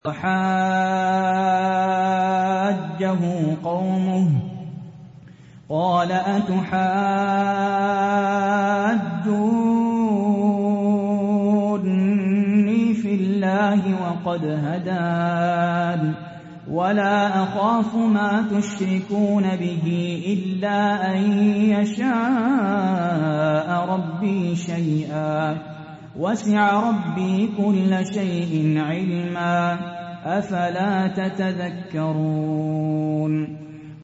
وحاجه قومه قال أتحاجوني في الله وقد هدان ولا أخاف ما تشركون به إلا أن يشاء ربي شيئا وسع ربي كل شيء علما أفلا تتذكرون